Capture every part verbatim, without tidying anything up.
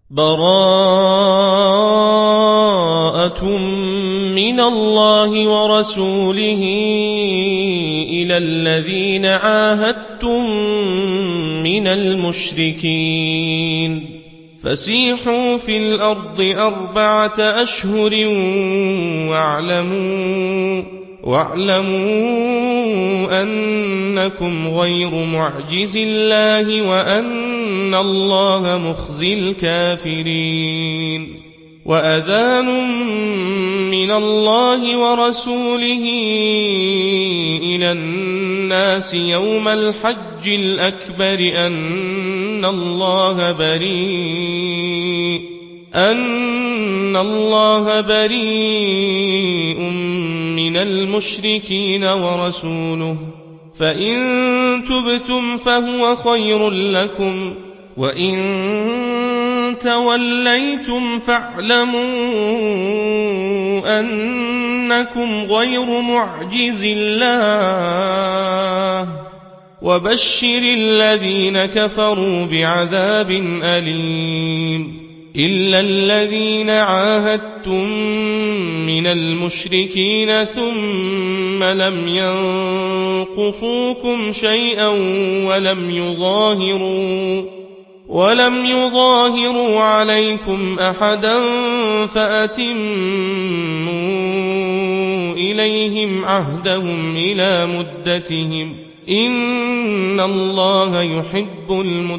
براءة من الله ورسوله إلى الذين عاهدتم من المشركين فسيحوا في الأرض أربعة أشهر واعلموا, واعلموا أنكم غير معجز الله وأن الله مخزي الكافرين وأذان من الله ورسوله إلى الناس يوم الحج الأكبر أن الله بريء أن الله بريء من المشركين ورسوله فإن تبتم فهو خير لكم وإن توليتم فاعلموا أنكم غير معجز الله وبشر الذين كفروا بعذاب أليم إلا الذين عاهدتم من المشركين ثم لم ينقصوكم شيئا ولم يظاهروا ولم يظاهروا عليكم أحدا فأتموا إليهم عهدهم إلى مدتهم إن الله يحب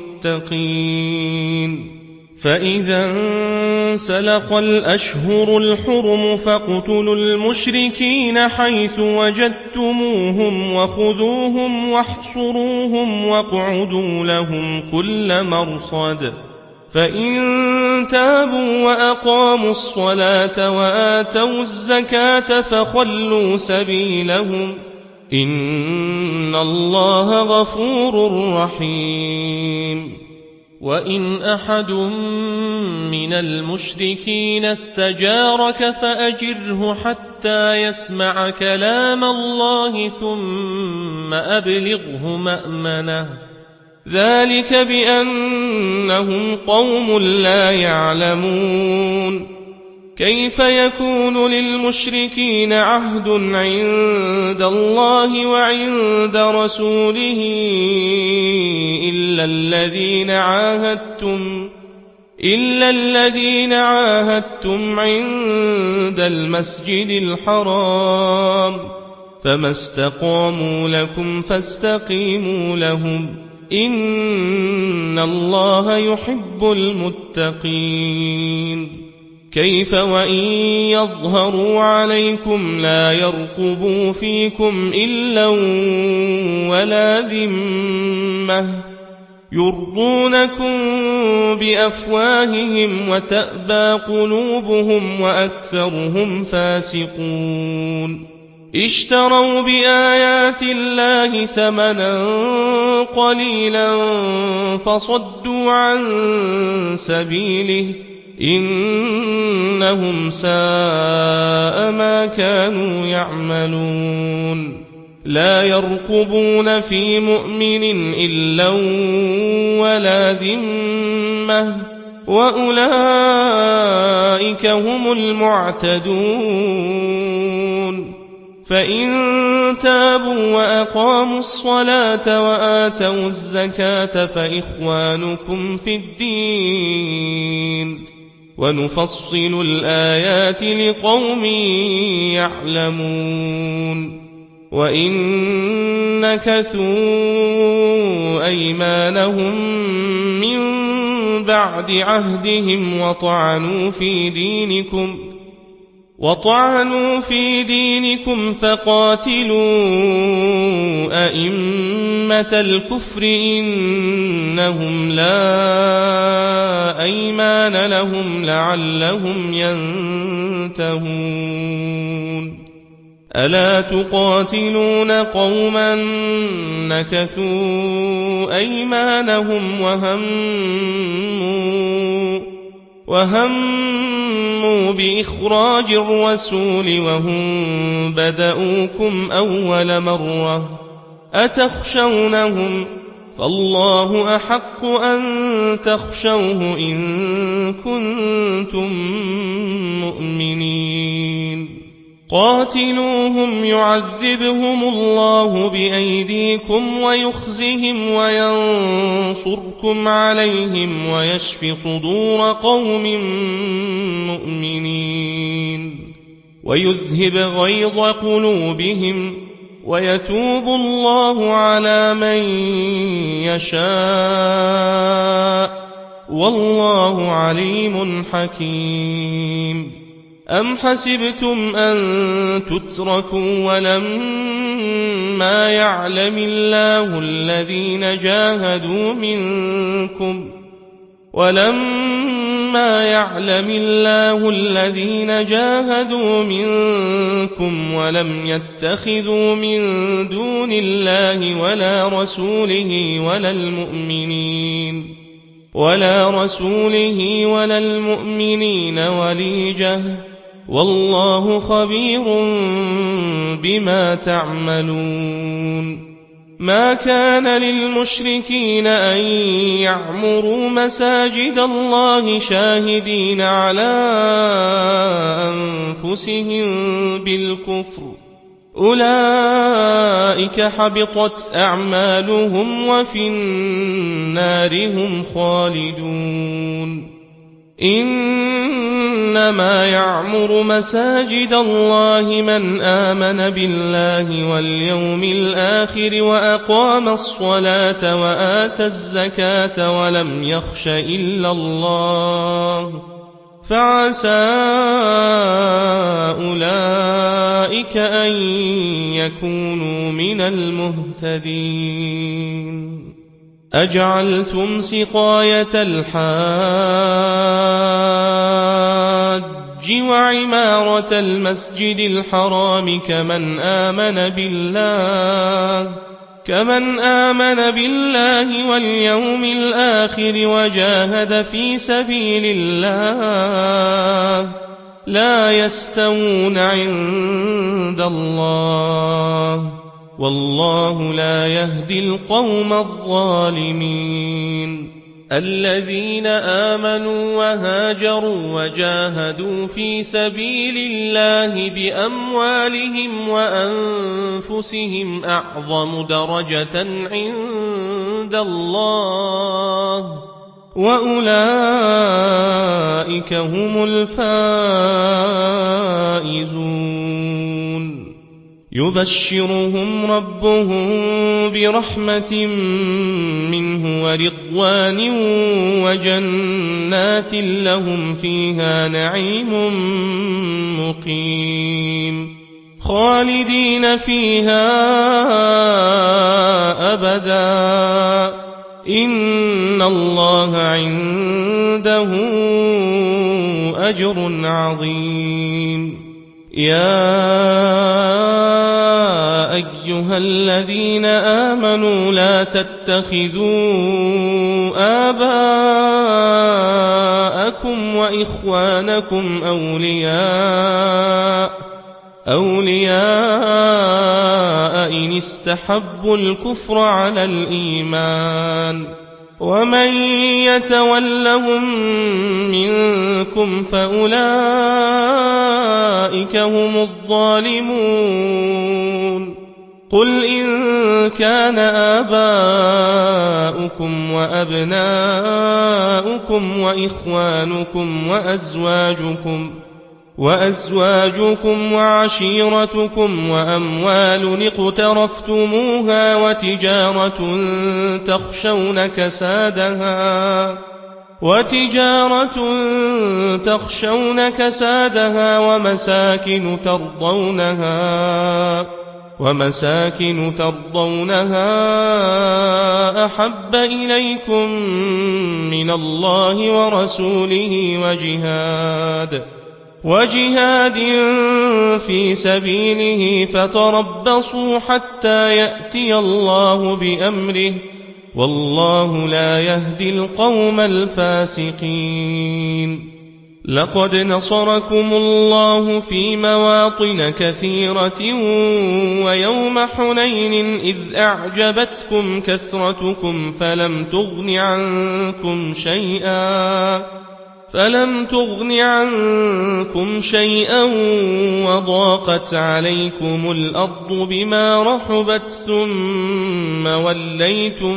المتقين فإذا انسلخ الأشهر الحرم فاقتلوا المشركين حيث وجدتموهم وخذوهم واحصروهم واقعدوا لهم كل مرصد فإن تابوا وأقاموا الصلاة وآتوا الزكاة فخلوا سبيلهم إن الله غفور رحيم وإن أحد من المشركين استجارك فأجره حتى يسمع كلام الله ثم أبلغه مأمنه ذلك بأنهم قوم لا يعلمون كيف يكون للمشركين عهد عند الله وعند رسوله إلا الذين عاهدتم إلا الذين عاهدتم عند المسجد الحرام فما استقاموا لكم فاستقيموا لهم إن الله يحب المتقين كيف وإن يظهروا عليكم لا يرقبوا فيكم إلا ولا ذمة يرضونكم بأفواههم وتأبى قلوبهم وأكثرهم فاسقون اشتروا بآيات الله ثمنا قليلا فصدوا عن سبيله إنهم ساء ما كانوا يعملون لا يرقبون في مؤمن إلا ولا ذمة وأولئك هم المعتدون فإن تابوا وأقاموا الصلاة وآتوا الزكاة فإخوانكم في الدين ونفصل الآيات لقوم يعلمون وإن نكثوا أيمانهم من بعد عهدهم وطعنوا في دينكم وطعنوا في دينكم فقاتلوا أئمة الكفر إنهم لا أيمان لهم لعلهم ينتهون ألا تقاتلون قوما نكثوا أيمانهم وهموا وهموا بإخراج الرسول وهم بدؤوكم أول مرة أتخشونهم فالله أحق أن تخشوه إن كنتم مؤمنين قاتلوهم يعذبهم الله بأيديكم ويخزهم وينصركم عليهم ويشف صدور قوم مؤمنين ويذهب غيظ قلوبهم ويتوب الله على من يشاء والله عليم حكيم أم حسبتم أن تتركوا ولما يعلم الله الذين جاهدوا منكم ولما يعلم الله الذين جاهدوا منكم ولم يتخذوا من دون الله ولا رسوله ولا المؤمنين ولا رسوله ولا المؤمنين وليجة والله خبير بما تعملون ما كان للمشركين أن يعمروا مساجد الله شاهدين على أنفسهم بالكفر أولئك حبطت أعمالهم وفي النار هم خالدون إنما يعمر مساجد الله من آمن بالله واليوم الآخر وأقام الصلاة وآتى الزكاة ولم يخش إلا الله فعسى أولئك أن يكونوا من المهتدين أجعلتم سقاية الحاج وعمارة المسجد الحرام كمن آمن بالله كمن آمن بالله واليوم الآخر وجاهد في سبيل الله لا يستوون عند الله والله لا يهدي القوم الظالمين الذين آمنوا وهاجروا وجاهدوا في سبيل الله بأموالهم وأنفسهم أعظم درجة عند الله وأولئك هم الفائزون يبشرهم ربهم برحمة منه ورضوان وجنات لهم فيها نعيم مقيم خالدين فيها أبدا إن الله عنده أجر عظيم يا أيها الذين آمنوا لا تتخذوا آباءكم وإخوانكم أولياء أولياء إن استحبوا الكفر على الإيمان ومن يتولهم منكم فأولئك هم الظالمون قل إن كان آباؤكم وأبناؤكم وإخوانكم وأزواجكم وأزواجكم وعشيرتكم وأموال اقترفتموها وتجارة تخشون كسادها وتجارة تخشون كسادها ومساكن ترضونها ومساكن ترضونها أحب إليكم من الله ورسوله وجهاد وجهاد في سبيله فتربصوا حتى يأتي الله بأمره والله لا يهدي القوم الفاسقين لقد نصركم الله في مواطن كثيرة ويوم حنين إذ أعجبتكم كثرتكم فلم تغن عنكم شيئا فلم تغن عنكم شيئا وضاقت عليكم الأرض بما رحبت ثم وليتم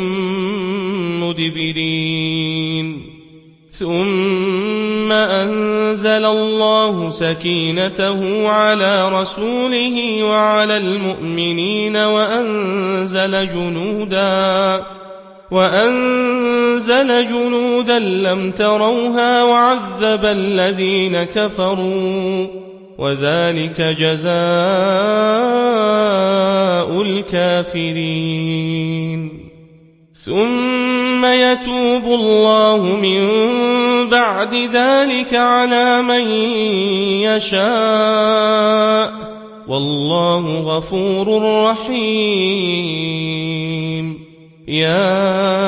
مدبرين ثم أنزل الله سكينته على رسوله وعلى المؤمنين وأنزل جنودا وأنزل جنودا لم تروها وعذب الذين كفروا وذلك جزاء الكافرين ثم يتوب الله من بعد ذلك على من يشاء والله غفور رحيم يا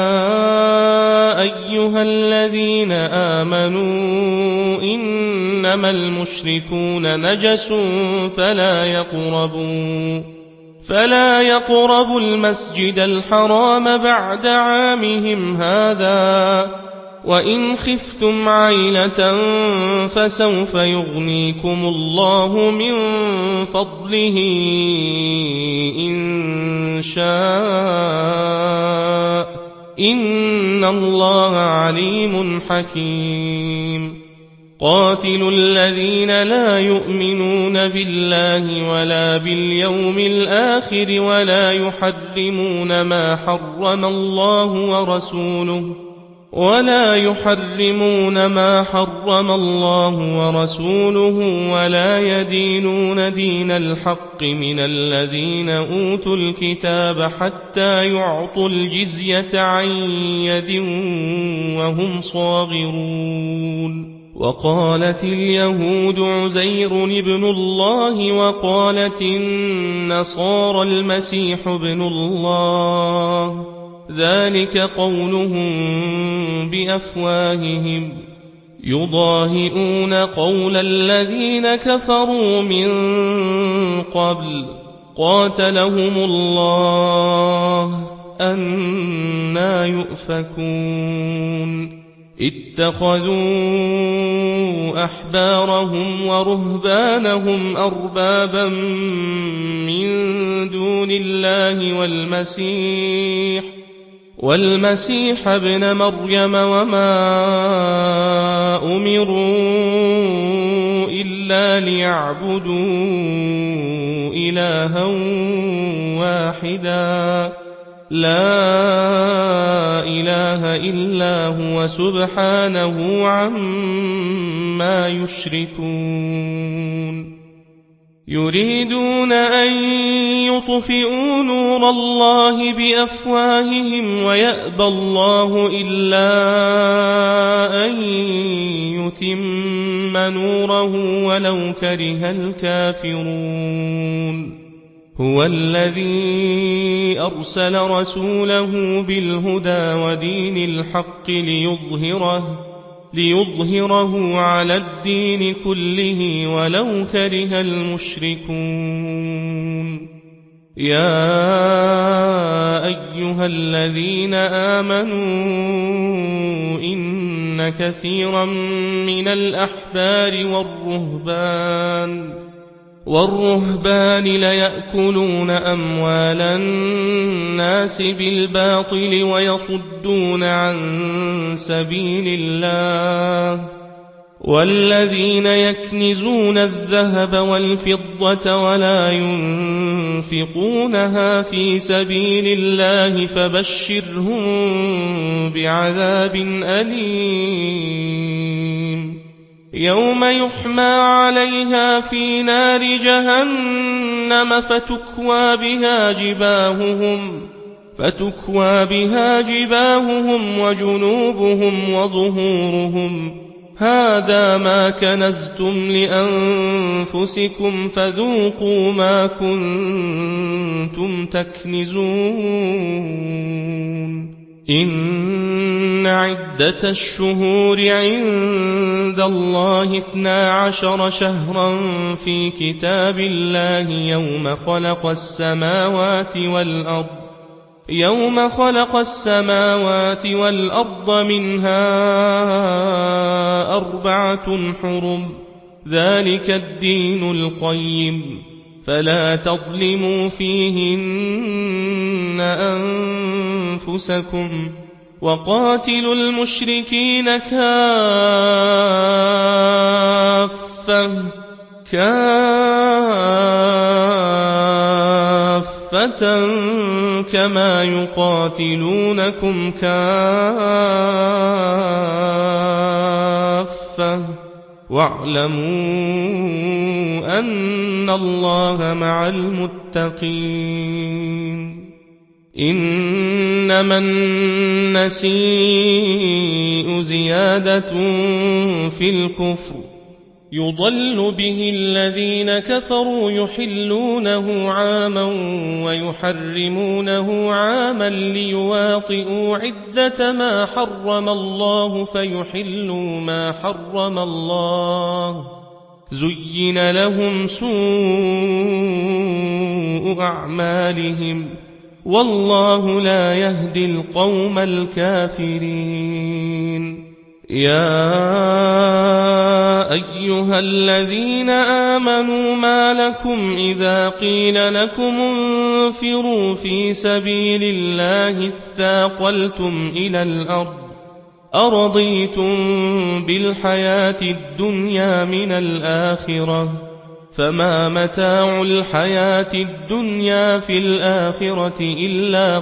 أيها الذين آمنوا إنما المشركون نجس فلا يقربوا فلا يقربوا المسجد الحرام بعد عامهم هذا وإن خفتم عيلة فسوف يغنيكم الله من فضله إن شاء إن الله عليم حكيم قاتلوا الذين لا يؤمنون بالله ولا باليوم الآخر ولا يحرمون ما حرم الله ورسوله ولا يحرمون ما حرم الله ورسوله ولا يدينون دين الحق من الذين أوتوا الكتاب حتى يعطوا الجزية عن يد وهم صاغرون وقالت اليهود عزير ابن الله وقالت النصارى المسيح ابن الله ذلك قولهم بأفواههم يضاهئون قول الذين كفروا من قبل قاتلهم الله أنى يؤفكون اتخذوا أحبارهم ورهبانهم أربابا من دون الله والمسيح والمسيح ابن مريم وما أمروا إلا ليعبدوا إلها واحدا لا إله إلا هو سبحانه عما يشركون يريدون أن يطفئوا نور الله بأفواههم ويأبى الله إلا أن يتم نوره ولو كره الكافرون هو الذي أرسل رسوله بالهدى ودين الحق ليظهره ليظهره على الدين كله ولو كره المشركون يا أيها الذين آمنوا إن كثيرا من الأحبار والرهبان والرهبان ليأكلون أموال الناس بالباطل ويصدون عن سبيل الله والذين يكنزون الذهب والفضة ولا ينفقونها في سبيل الله فبشرهم بعذاب أليم يوم يحمى عليها في نار جهنم فتكوى بها جباههم فتكوى بها جباههم وجنوبهم وظهورهم هذا ما كنزتم لأنفسكم فذوقوا ما كنتم تكنزون إن عدة الشهور عند الله اثنا عشر شهرا في كتاب الله يوم خلق السماوات والأرض يوم خلق السماوات والأرض منها أربعة حرم ذلك الدين القيم فلا تظلموا فيهن أنفسكم وقاتلوا المشركين كافة كافة كما يقاتلونكم كافة واعلموا أن الله مع المتقين إنما النسيء زيادة في الكفر يضل به الذين كفروا يحلونه عاما ويحرمونه عاما ليواطئوا عدة ما حرم الله فيحلوا ما حرم الله زين لهم سوء أعمالهم والله لا يهدي القوم الكافرين يا أيها الذين آمنوا ما لكم إذا قيل لكم انفروا في سبيل الله اثاقلتم إلى الأرض أرضيتم بالحياة الدنيا من الآخرة فما متاع الحياة الدنيا في الآخرة إلا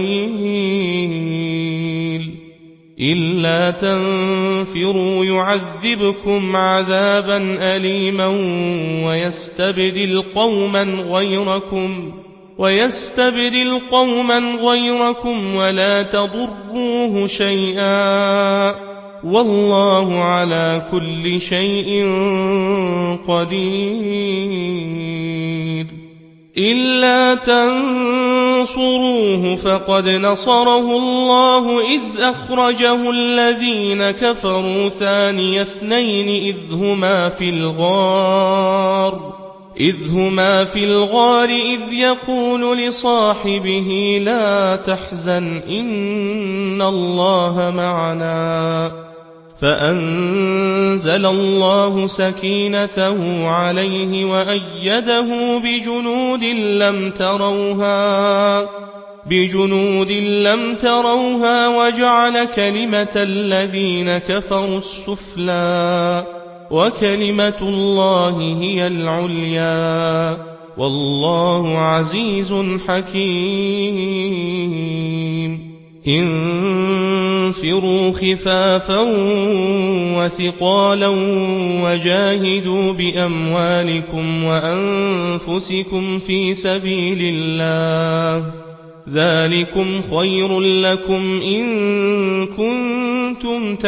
قليل إلا تنفروا يعذبكم عذابا أليما ويستبدل قوما غيركم ويستبدل قوما غيركم ولا تضروه شيئا والله على كل شيء قدير إلا تنصروه فقد نصره الله إذ أخرجه الذين كفروا ثاني اثنين إذ هما في الغار إذ هما في الغار إذ يقول لصاحبه لا تحزن إن الله معنا فأنزل الله سكينته عليه وأيده بجنود لم تروها بجنود لم تروها وجعل كلمة الذين كفروا السفلى وكلمة الله هي العليا والله عزيز حكيم انفروا خفافا وثقالا وجاهدوا بأموالكم وأنفسكم في سبيل الله ذلكم خير لكم إن كنتم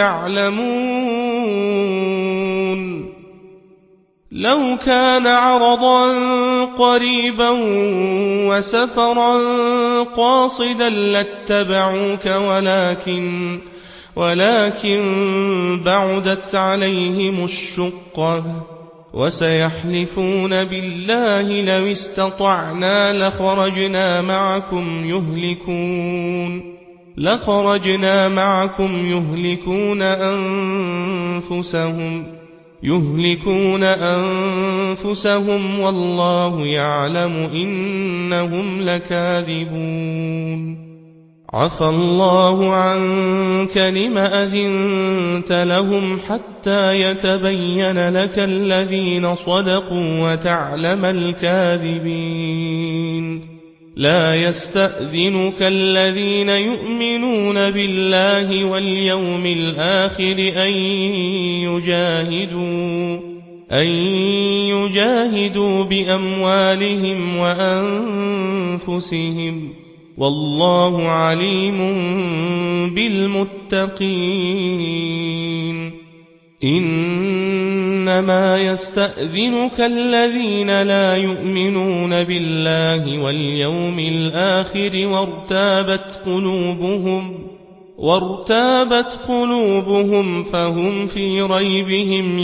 تعلمون لو كان عرضا قريبا وسفرا قاصدا لاتبعوك ولكن ولكن بعدت عليهم الشقة وسيحلفون بالله لو استطعنا لخرجنا معكم يهلكون لخرجنا معكم يهلكون أنفسهم يهلكون أنفسهم والله يعلم إنهم لكاذبون عفى الله عنك لم أذنت لهم حتى يتبين لك الذين صدقوا وتعلم الكاذبين لا يستأذنك الذين يؤمنون بالله واليوم الآخر أن يجاهدوا أن يجاهدوا بأموالهم وأنفسهم والله عليم بالمتقين إنما يستأذنك الذين لا يؤمنون بالله واليوم الآخر وارتابت قلوبهم وارتابت قلوبهم فهم في ريبهم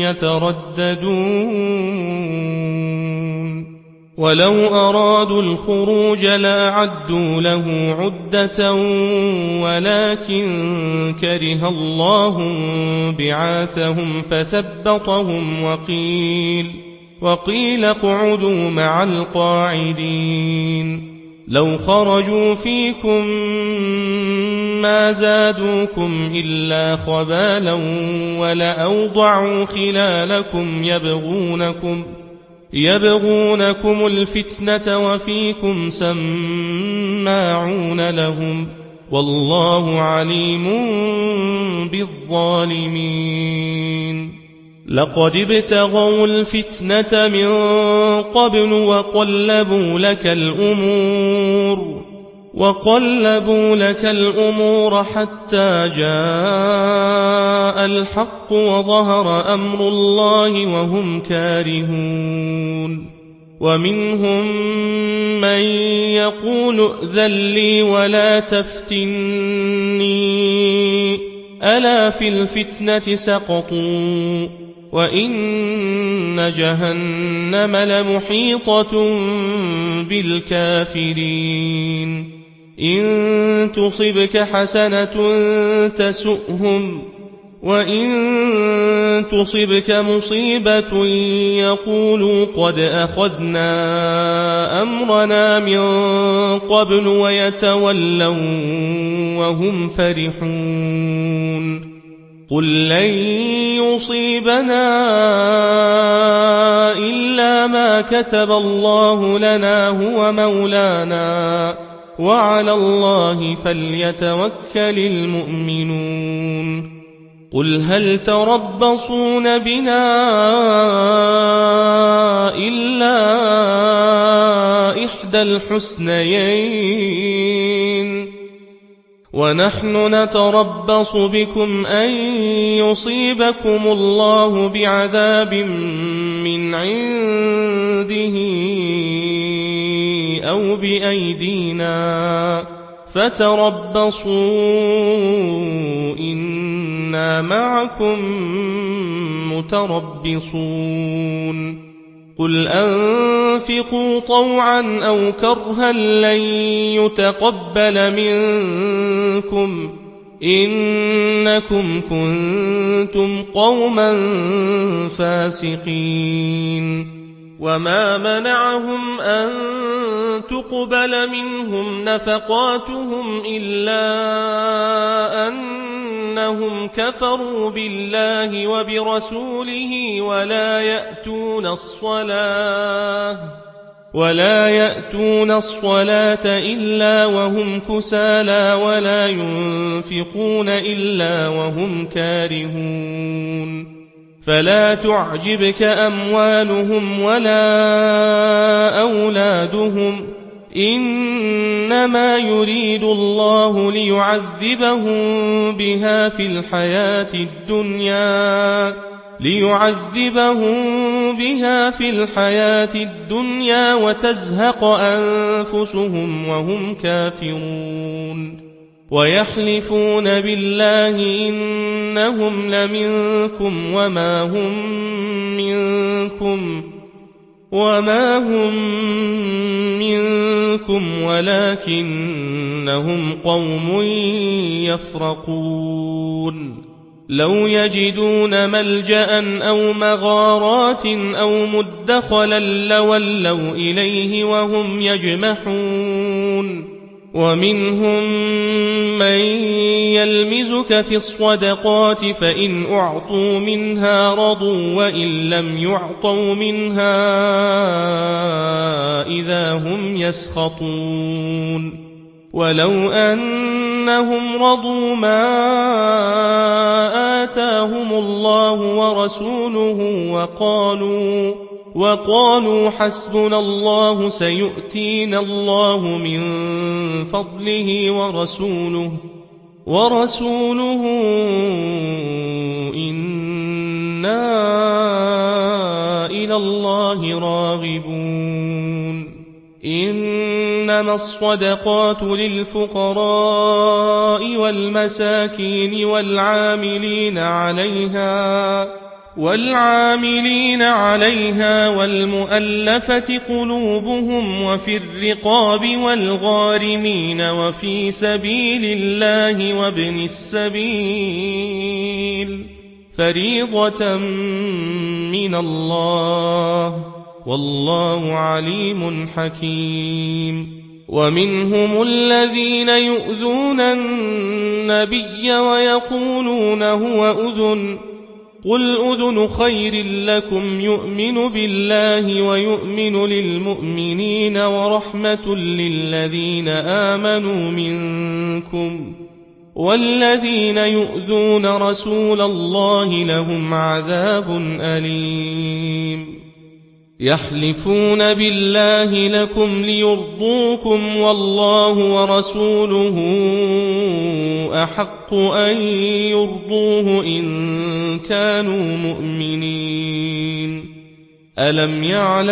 يترددون ولو أرادوا الخروج لأعدوا له عدة ولكن كره الله بعاثهم فثبطهم وقيل وقيل اقعدوا مع القاعدين لو خرجوا فيكم ما زادوكم إلا خبالا ولأوضعوا خلالكم يبغونكم يبغونكم الفتنة وفيكم سماعون لهم والله عليم بالظالمين لقد ابتغوا الفتنة من قبل وقلبوا لك الأمور وقلبوا لك الأمور حتى جاء الحق وظهر أمر الله وهم كارهون ومنهم من يقول ائذن لي ولا تفتني ألا في الفتنة سقطوا وإن جهنم لمحيطة بالكافرين إن تصبك حسنة تسؤهم وإن تصبك مصيبة يقولوا قد أخذنا أمرنا من قبل ويتولوا وهم فرحون قل لن يصيبنا إلا ما كتب الله لنا هو مولانا وعلى الله فليتوكل المؤمنون قل هل تربصون بنا إلا إحدى الحسنيين ونحن نتربص بكم أن يصيبكم الله بعذاب من عنده أو بأيدينا فتربصوا إنا معكم متربصون قل أنفقوا طوعا أو كرها لن يتقبل منكم إنكم كنتم قوما فاسقين وما منعهم أن تقبل منهم نفقاتهم إلا أنهم كفروا بالله وبرسوله ولا يأتون الصلاة ولا يأتون الصلاة إلا وهم كسالى ولا ينفقون إلا وهم كارهون فلا تعجبك أموالهم ولا أولادهم إنما يريد الله ليعذبهم بها في الحياة الدنيا ليعذبهم بها في الحياة الدنيا وتزهق أنفسهم وهم كافرون ويحلفون بالله إنهم لمنكم وما هم منكم وما هم منكم ولكنهم قوم يفرقون لو يجدون ملجأ أو مغارات أو مدخلا لولوا إليه وهم يجمحون ومنهم من يلمزك في الصدقات فإن أعطوا منها رضوا وإن لم يعطوا منها إذا هم يسخطون ولو أنهم رضوا ما آتاهم الله ورسوله وقالوا وقالوا حسبنا الله سيؤتينا الله من فضله ورسوله ورسوله إنا إلى الله راغبون إنما إنما الصدقات للفقراء والمساكين والعاملين عليها والعاملين عليها والمؤلفة قلوبهم وفي الرقاب والغارمين وفي سبيل الله وابن السبيل فريضة من الله والله عليم حكيم. ومنهم الذين يؤذون النبي ويقولون هو أذن قل أذن خير لكم يؤمن بالله ويؤمن للمؤمنين ورحمة للذين آمنوا منكم والذين يؤذون رسول الله لهم عذاب أليم. يحلفون بالله لكم ليرضوكم والله ورسوله أحق أن يرضوه إن كانوا مؤمنين. ألم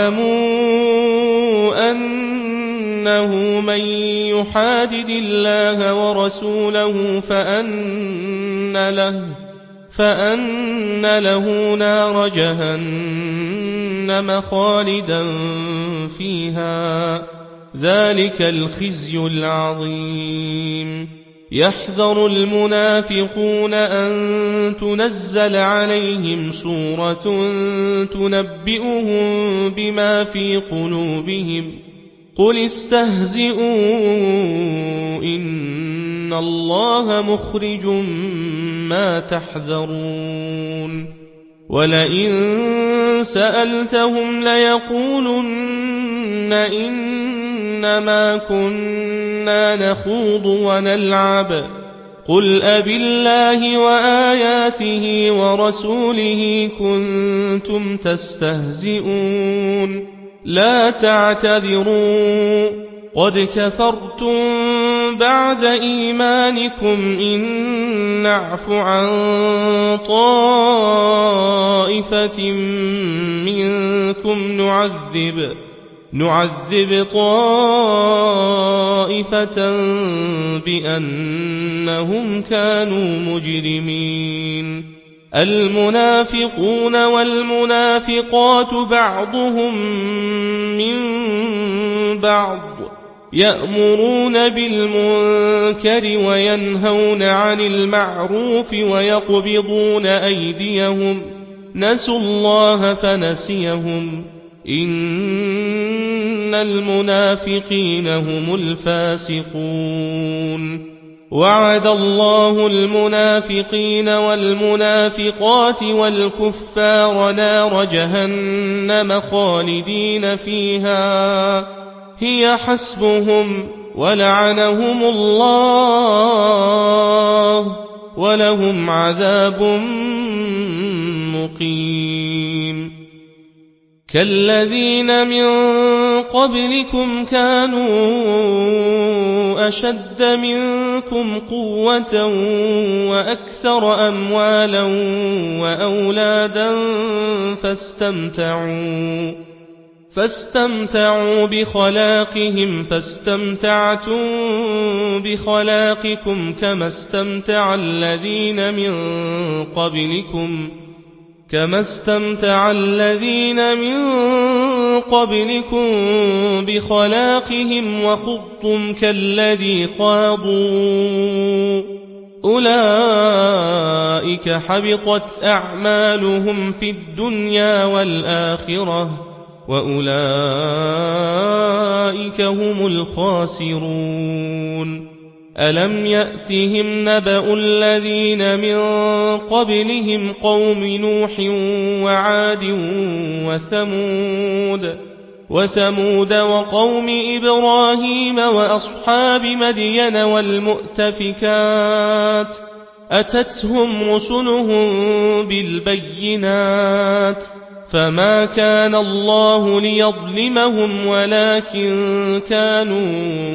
يعلموا أنه من يحادد الله ورسوله فأن له فأن له نار جهنم خالدا فيها ذلك الخزي العظيم. يحذر المنافقون أن تنزل عليهم سورة تنبئهم بما في قلوبهم قل استهزئوا إن الله مخرج ما تحذرون. ولئن سألتهم ليقولن إنما كنا نخوض ونلعب قل أبالله وآياته ورسوله كنتم تستهزئون لا تعتذروا قد كفرتم بعد إيمانكم إن نعف عن طائفة منكم نعذب نعذب طائفة بأنهم كانوا مجرمين. المنافقون والمنافقات بعضهم من بعض يأمرون بالمنكر وينهون عن المعروف ويقبضون أيديهم نسوا الله فنسيهم إن المنافقين هم الفاسقون. وعد الله المنافقين والمنافقات والكفار نار جهنم خالدين فيها هي حسبهم ولعنهم الله ولهم عذاب مقيم. كالذين من قبلكم كانوا أشد منكم قوة وأكثر أموالا وأولادا فاستمتعوا فاستمتعوا بخلاقهم فاستمتعتم بخلاقكم كما استمتع الذين من قبلكم كما استمتع الذين من قبلكم بخلاقهم وخضتم كالذي خاضوا أولئك حبطت أعمالهم في الدنيا والآخرة وأولئك هم الخاسرون. ألم يأتهم نبأ الذين من قبلهم قوم نوح وعاد وثمود وثمود وقوم إبراهيم وأصحاب مدين والمؤتفكات أتتهم رسلهم بالبينات فما كان الله ليظلمهم ولكن كانوا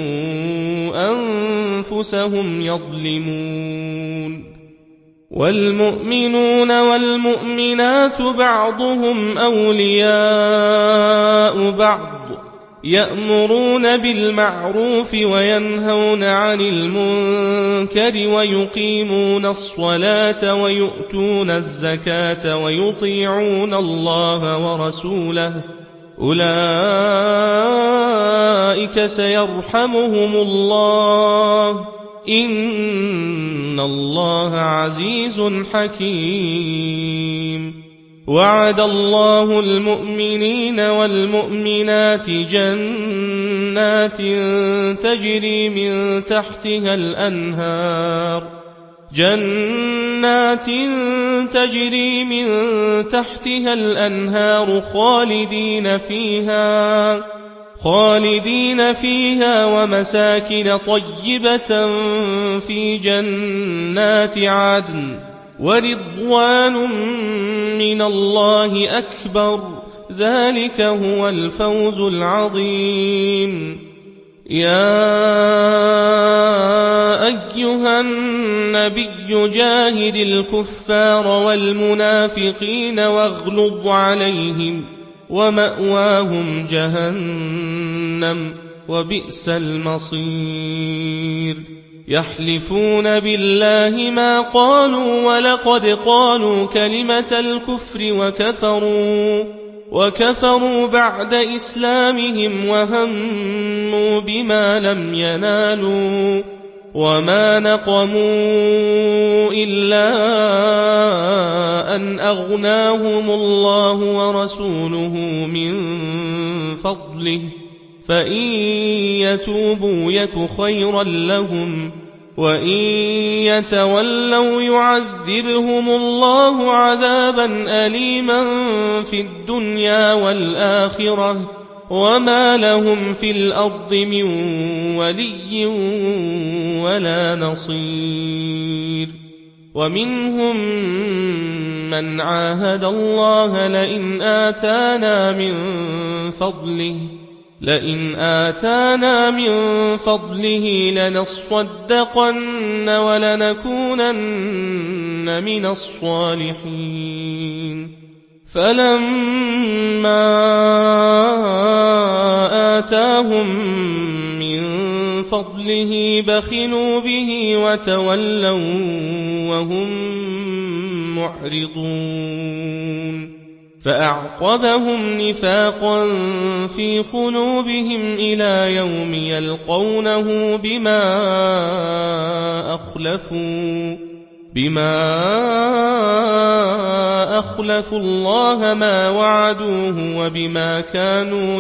أنفسهم يظلمون. والمؤمنون والمؤمنات بعضهم أولياء بعض يأمرون بالمعروف وينهون عن المنكر ويقيمون الصلاة ويؤتون الزكاة ويطيعون الله ورسوله أولئك سيرحمهم الله إن الله عزيز حكيم. وعد الله المؤمنين والمؤمنات جنات تجري من تحتها الأنهار جنات تجري من تحتها الأنهار خالدين فيها خالدين فيها ومساكن طيبة في جنات عدن ورضوان من الله أكبر ذلك هو الفوز العظيم. يا أيها النبي جاهد الكفار والمنافقين واغلظ عليهم ومأواهم جهنم وبئس المصير. يحلفون بالله ما قالوا ولقد قالوا كلمة الكفر وكفروا وكفروا بعد إسلامهم وهموا بما لم ينالوا وما نقموا إلا أن أغناهم الله ورسوله من فضله فإن يتوبوا يك خيرا لهم وإن يتولوا يعذبهم الله عذابا أليما في الدنيا والآخرة وما لهم في الأرض من ولي ولا نصير. ومنهم من عاهد الله لئن آتانا من فضله لئن آتانا من فضله لنصدقن ولنكونن من الصالحين. فلما آتاهم من فضله بخلوا به وتولوا وهم معرضون فأعقبهم نفاقا في قلوبهم إلى يوم يلقونه بما أخلفوا بما أخلفوا الله ما وعدوه وبما كانوا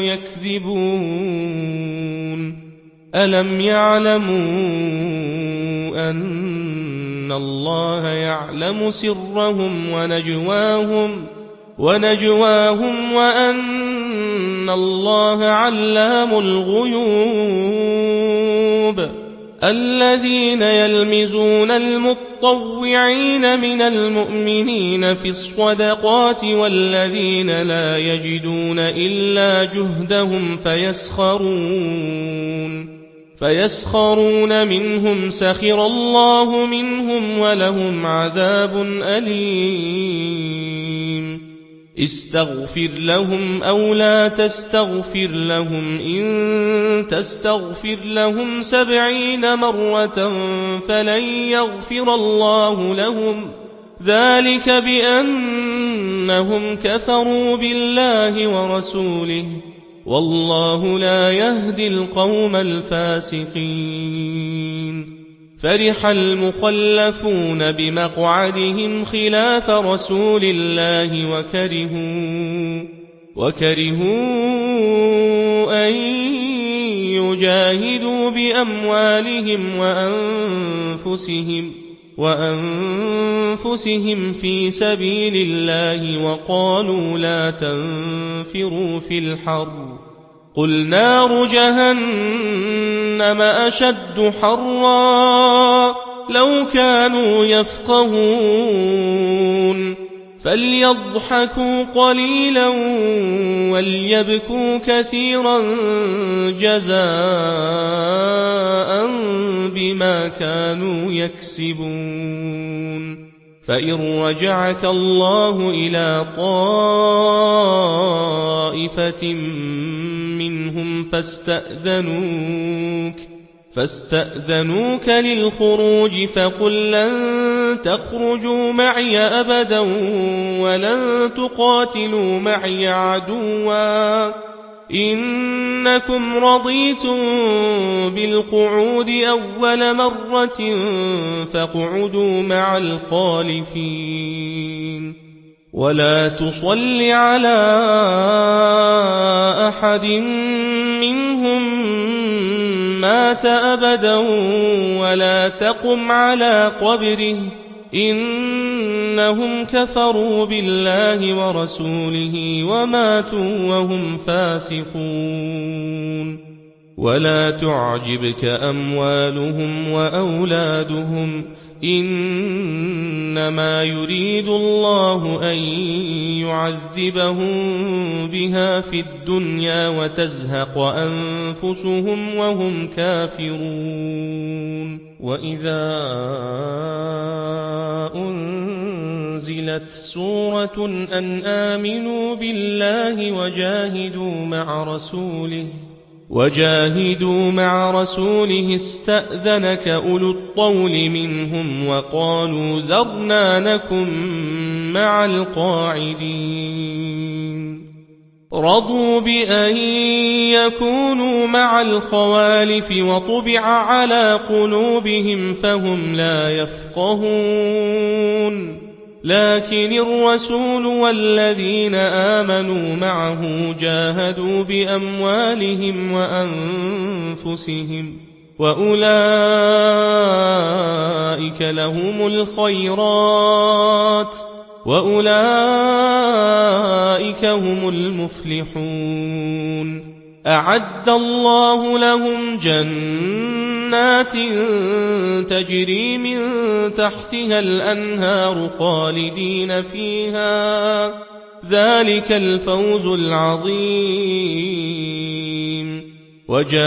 يكذبون. ألم يعلموا أن الله يعلم سرهم ونجواهم ونجواهم وأن الله علام الغيوب. الذين يلمزون المطوعين من المؤمنين في الصدقات والذين لا يجدون إلا جهدهم فيسخرون فيسخرون منهم سخر الله منهم ولهم عذاب أليم. استغفر لهم أو لا تستغفر لهم إن تستغفر لهم سبعين مرة فلن يغفر الله لهم ذلك بأنهم كفروا بالله ورسوله والله لا يهدي القوم الفاسقين. فرح المخلفون بمقعدهم خلاف رسول الله وكرهوا, وكرهوا أن يجاهدوا بأموالهم وأنفسهم, وأنفسهم في سبيل الله وقالوا لا تنفروا في الحر قل نار جهنم أشد حرا لو كانوا يفقهون. فليضحكوا قليلا وليبكوا كثيرا جزاء بما كانوا يكسبون. فإن رجعك الله إلى طائفة منهم فاستأذنوك فاستأذنوك للخروج فقل لن تخرجوا معي أبدا ولن تقاتلوا معي عدوا إنكم رضيتم بالقعود أول مرة فاقعدوا مع الخالفين ولا تصل على أحد منهم مات أبدا ولا تقم على قبره إنهم كفروا بالله ورسوله وماتوا وهم فاسقون ولا تعجبك أموالهم وأولادهم إنما يريد الله أن يعذبهم بها في الدنيا وتزهق أنفسهم وهم كافرون وإذا أنزلت سورة أن آمنوا بالله وجاهدوا مع رسوله وجاهدوا مع رسوله استأذنك أولو الطول منهم وقالوا ذرنا نكن مع القاعدين رضوا بأن يكونوا مع الخوالف وطبع على قلوبهم فهم لا يفقهون لكن الرسول والذين آمنوا معه جاهدوا بأموالهم وأنفسهم وأولئك لهم الخيرات وأولئك هم المفلحون أعد الله لهم جنات تجري من تحتها الأنهار خالدين فيها ذلك الفوز العظيم وجاء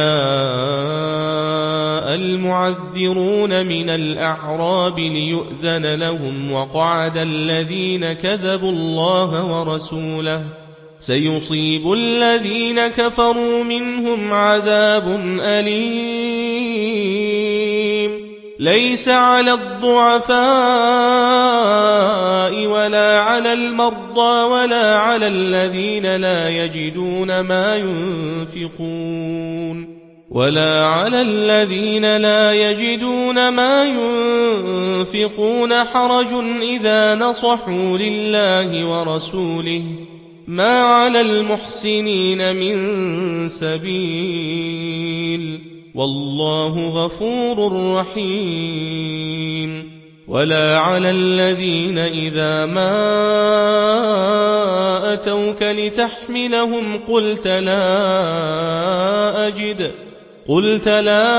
المعذرون من الأعراب ليؤذن لهم وقعد الذين كذبوا الله ورسوله سيصيب الذين كفروا منهم عذاب أليم ليس على الضعفاء ولا على المرضى ولا على الذين لا يجدون ما ينفقون ولا على الذين لا يجدون ما ينفقون حرج إذا نصحوا لله ورسوله ما على المحسنين من سبيل والله غفور رحيم ولا على الذين إذا ما أتوك لتحملهم قلت لا أجد قلت لا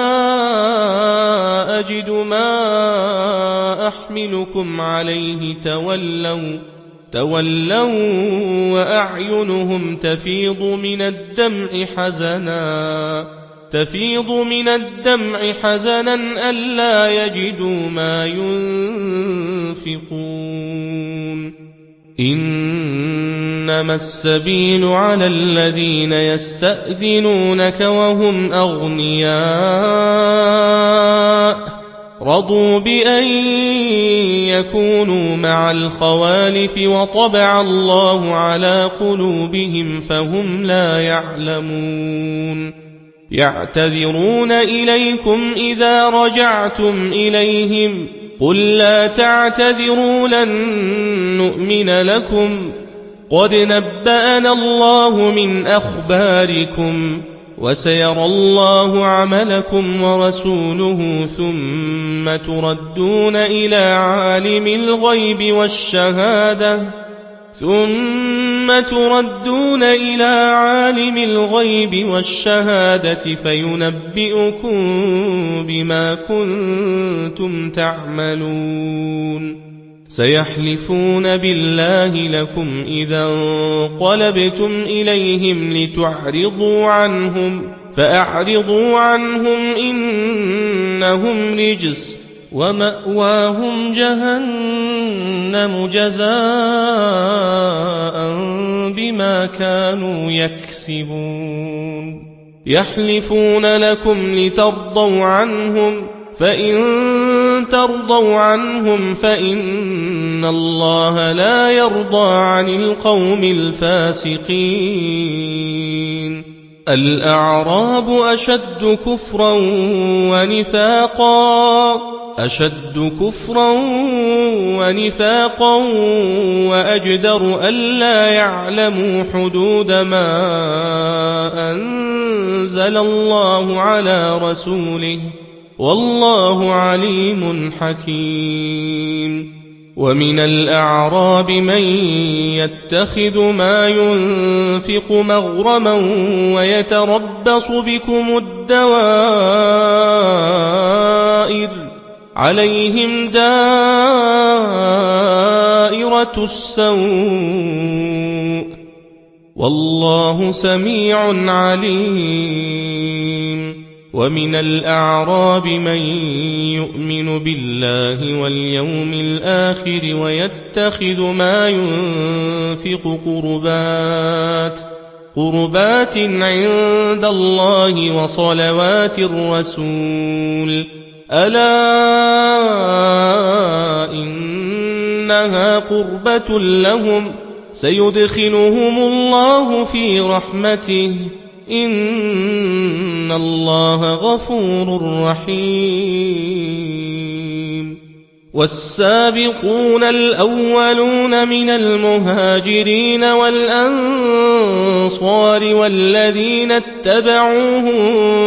أجد ما أحملكم عليه تولوا تولوا وأعينهم تفيض من الدمع حزنا تفيض من الدمع حزنا ألا يجدوا ما ينفقون إنما السبيل على الذين يستأذنونك وهم أغنياء رضوا بأن يكونوا مع الخوالف وطبع الله على قلوبهم فهم لا يعلمون يعتذرون إليكم إذا رجعتم إليهم قل لا تعتذروا لن نؤمن لكم قد نبأنا الله من أخباركم وسيرى الله عملكم ورسوله ثم تردون إلى عالم الغيب والشهادة ثم تردون إلى عالم الغيب والشهادة فينبئكم بما كنتم تعملون سيحلفون بالله لكم إذا انقلبتم إليهم لتعرضوا عنهم فأعرضوا عنهم إنهم رجس ومأواهم جهنم جزاء بما كانوا يكسبون يكسبون يحلفون لكم لترضوا عنهم فإن ترضوا عنهم فإن الله لا يرضى عن القوم الفاسقين الأعراب أشد كفرا ونفاقا أشد كفرا ونفاقا وأجدر ألا يعلموا حدود ما أنزل الله على رسوله والله عليم حكيم ومن الأعراب من يتخذ ما ينفق مغرما ويتربص بكم الدوائر عليهم دائرة السوء والله سميع عليم ومن الأعراب من يؤمن بالله واليوم الآخر ويتخذ ما ينفق قربات قربات عند الله وصلوات الرسول ألا إنها قربة لهم سيدخلهم الله في رحمته إن الله غفور رحيم والسابقون الأولون من المهاجرين والأنصار والذين اتبعوهم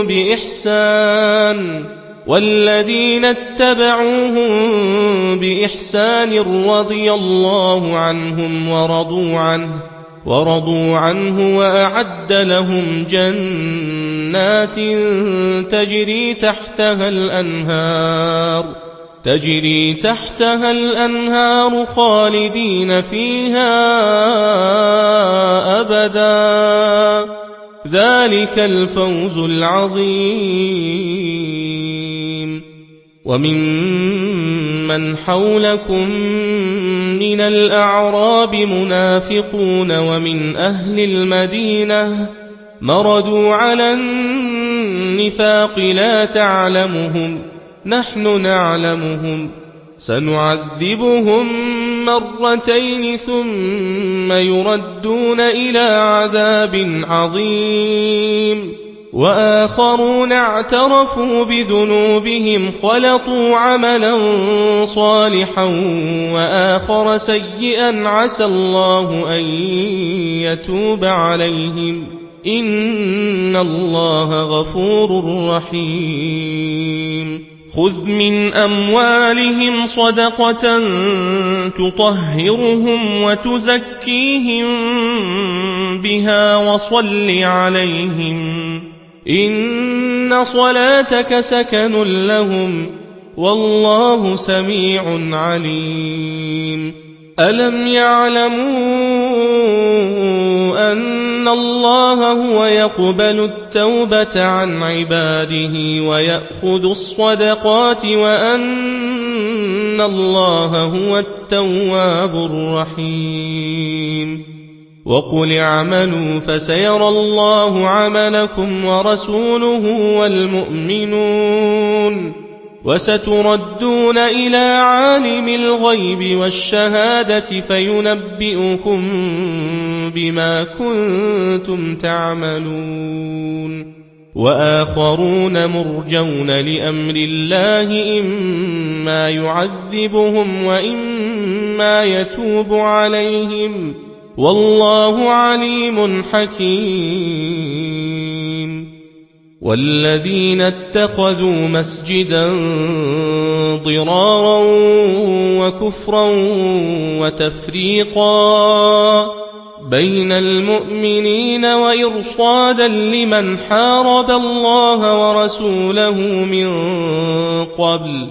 بإحسان والذين اتبعوهم بإحسان رضي الله عنهم ورضوا عنه ورضوا عنه وأعد لهم جنات تجري تحتها الأنهار تجري تحتها الأنهار خالدين فيها أبدا ذلك الفوز العظيم وممن حولكم من الأعراب منافقون ومن أهل المدينة مردوا على النفاق لا تعلمهم نحن نعلمهم سنعذبهم مرتين ثم يردون إلى عذاب عظيم وآخرون اعترفوا بذنوبهم خلطوا عملا صالحا وآخر سيئا عسى الله أن يتوب عليهم إن الله غفور رحيم خذ من أموالهم صدقة تطهرهم وتزكيهم بها وصل عليهم إن صلاتك سكن لهم والله سميع عليم ألم يعلموا أن الله هو يقبل التوبة عن عباده ويأخذ الصدقات وأن الله هو التواب الرحيم وقل اعملوا فسيرى الله عملكم ورسوله والمؤمنون وستردون إلى عالم الغيب والشهادة فينبئكم بما كنتم تعملون وآخرون مرجون لأمر الله إما يعذبهم وإما يتوب عليهم والله عليم حكيم والذين اتخذوا مسجدا ضرارا وكفرا وتفريقا بين المؤمنين وإرصادا لمن حارب الله ورسوله من قبل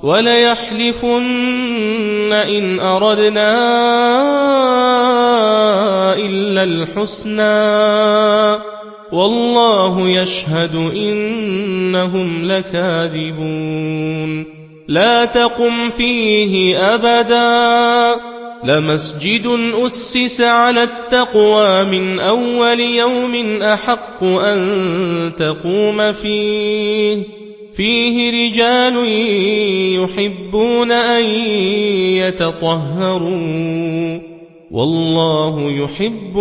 وليحلفن إن أردنا إلا الحسنى والله يشهد إنهم لكاذبون لا تقم فيه أبدا لمسجد أسس على التقوى من أول يوم أحق أن تقوم فيه فيه رجال يحبون أن يتطهروا والله يحب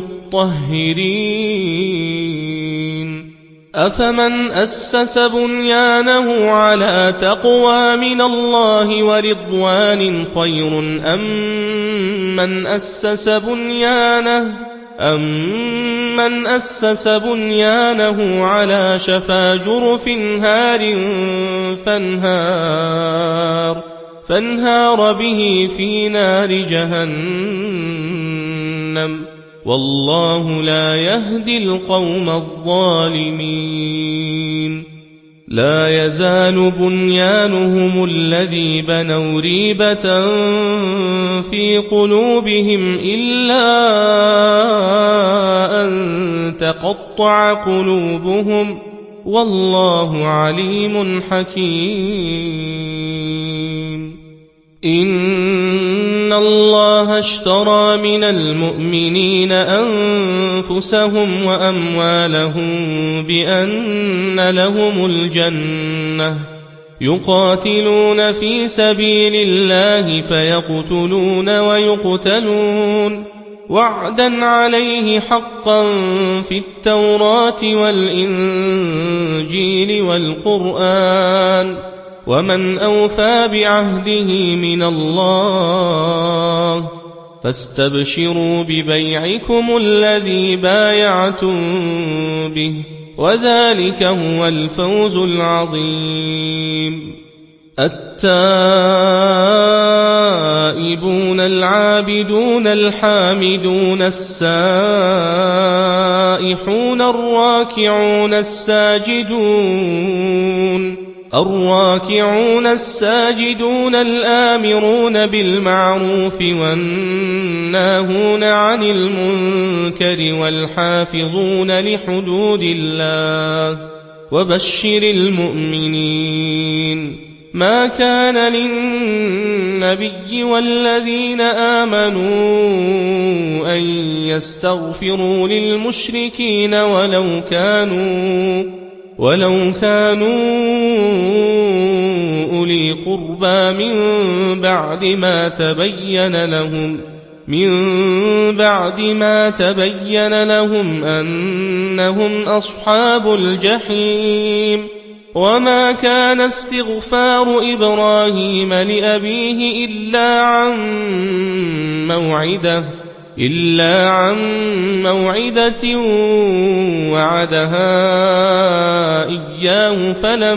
المطهرين أفمن أسس بنيانه على تقوى من الله ورضوان خير أم من أسس بنيانه أم من أسس بنيانه على شفا جرف هار فانهار فانهار به في نار جهنم والله لا يهدي القوم الظالمين لا يزال بنيانهم الذي بنوا ريبة في قلوبهم إلا أن تقطع قلوبهم والله عليم حكيم إن الله اشترى من المؤمنين أنفسهم وأموالهم بأن لهم الجنة يقاتلون في سبيل الله فيقتلون ويقتلون وعدا عليه حقا في التوراة والإنجيل والقرآن ومن أوفى بعهده من الله فاستبشروا ببيعكم الذي بايعتم به وذلك هو الفوز العظيم التائبون العابدون الحامدون السائحون الراكعون الساجدون الراكعون الساجدون الآمرون بالمعروف والناهون عن المنكر والحافظون لحدود الله وبشر المؤمنين ما كان للنبي والذين آمنوا أن يستغفروا للمشركين ولو كانوا ولو كانوا أولي قربى من بعد ما تبين لهم من بعد ما تبين لهم أنهم أصحاب الجحيم وما كان استغفار إبراهيم لأبيه إلا عن موعدة إلا عن موعدة وعدها إياه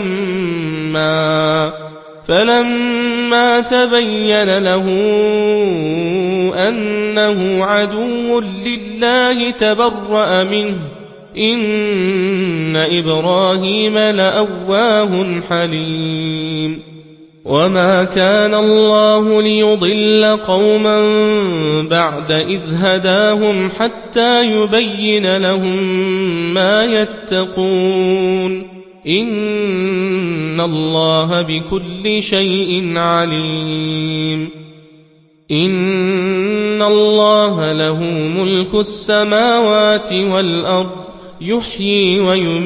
فلما فلما تبين له أنه عدو لله تبرأ منه إن إبراهيم لأواه حليم وما كان الله ليضل قوما بعد إذ هداهم حتى يبين لهم ما يتقون إن الله بكل شيء عليم إن الله له ملك السماوات والأرض يحيي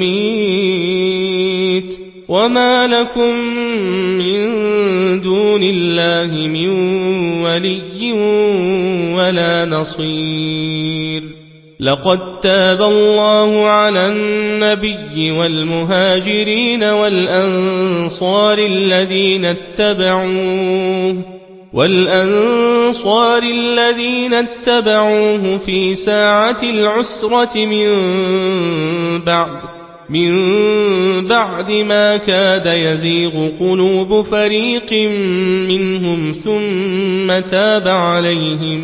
ويميت وما لكم من دون الله من ولي ولا نصير لقد تاب الله على النبي والمهاجرين والأنصار الذين اتبعوه والأنصار الذين اتبعوه في ساعة العسرة من بعد من بعد ما كاد يزيغ قلوب فريق منهم ثم تاب عليهم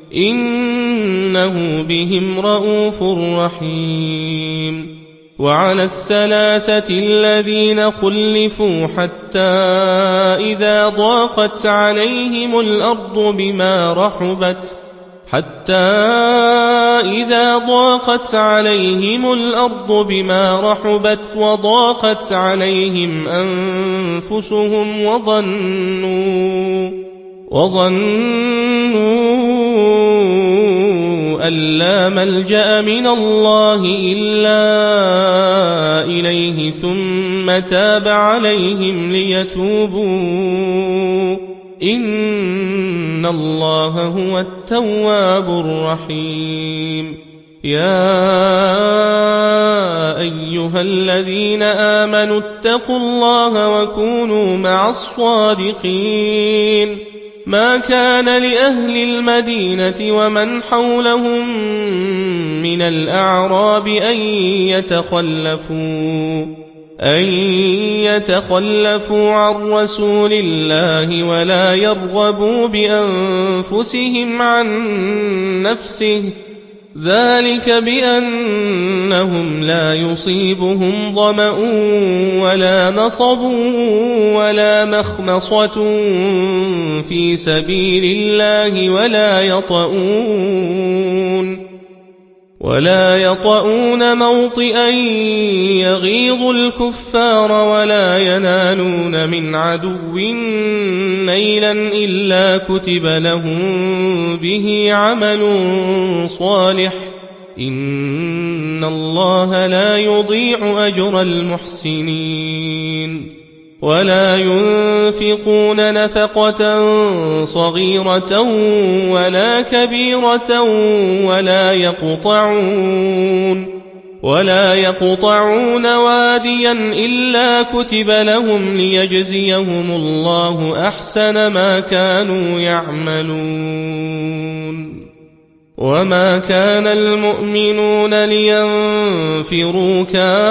إنه بهم رءوف رحيم وعلى الثلاثة الذين خلفوا حتى إذا ضاقت عليهم الأرض بما رحبت حتى إذا ضاقت عليهم الأرض بما رحبت وضاقت عليهم أنفسهم وظنوا وظنوا أن لا ملجأ من الله إلا إليه ثم تاب عليهم ليتوبوا إن الله هو التواب الرحيم يا أيها الذين آمنوا اتقوا الله وكونوا مع الصادقين ما كان لأهل المدينة ومن حولهم من الأعراب أن يتخلفوا أن يتخلفوا عن رسول الله ولا يرغبوا بأنفسهم عن نفسه ذلك بأنهم لا يصيبهم ظمأ ولا نصب ولا مخمصة في سبيل الله ولا يطؤون ولا يطؤون موطئا يغيظ الكفار ولا ينالون من عدو نيلا إلا كتب لهم به عمل صالح إن الله لا يضيع أجر المحسنين ولا ينفقون نفقة صغيرة ولا كبيرة ولا يقطعون ولا يقطعون واديا إلا كتب لهم ليجزيهم الله أحسن ما كانوا يعملون وما كان المؤمنون لينفروا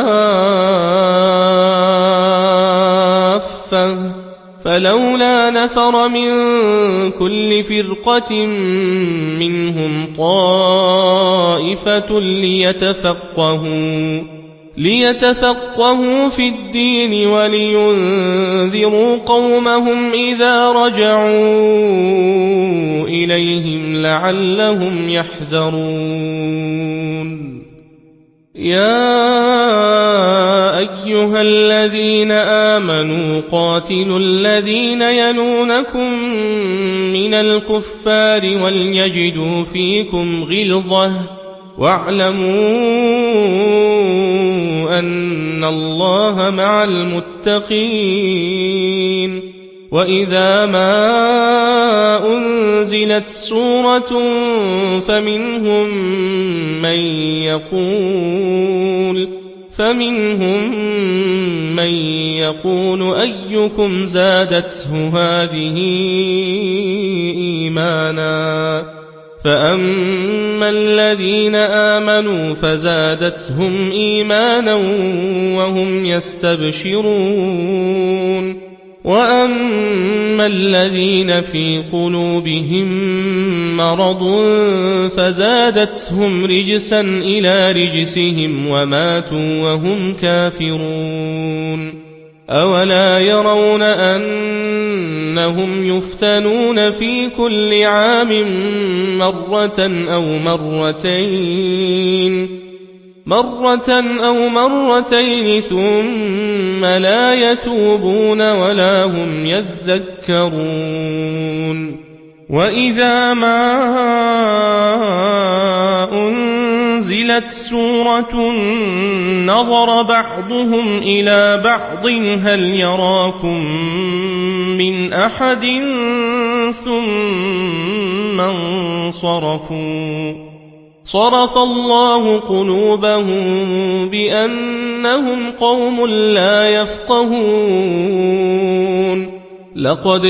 كافة فلولا نفر من كل فرقة منهم طائفة ليتفقهوا ليتفقهوا في الدين ولينذروا قومهم إذا رجعوا إليهم لعلهم يحذرون يا أيها الذين آمنوا قاتلوا الذين يلونكم من الكفار وليجدوا فيكم غلظة واعلموا أن الله مع المتقين وإذا ما أنزلت سورة فمنهم من يقول فمنهم من يقول أيكم زادته هذه إيمانا فأما الذين آمنوا فزادتهم إيمانا وهم يستبشرون وأما الذين في قلوبهم مرض فزادتهم رجسا إلى رجسهم وماتوا وهم كافرون أولا يرون أنهم يفتنون في كل عام مرة أو مرتين مرة أو مرتين ثم لا يتوبون ولا هم يذكرون وإذا ما أنزلت سورة نظر بعضهم إلى بعض هل يراكم من أحد ثم انصرفوا صرف الله قلوبهم بأنهم قوم لا يفقهون لقد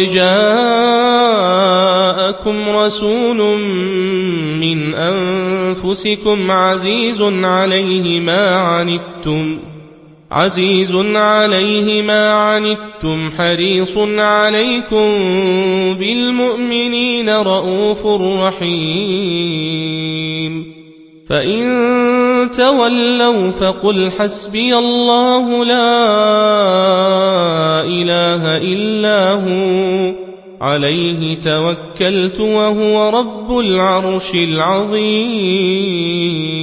جاءكم رسول من أنفسكم عزيز عليه ما عنتم عزيز عليه ما عنتم حريص عليكم بالمؤمنين رءوف رحيم فإن تولوا فقل حسبي الله لا إله إلا هو عليه توكلت وهو رب العرش العظيم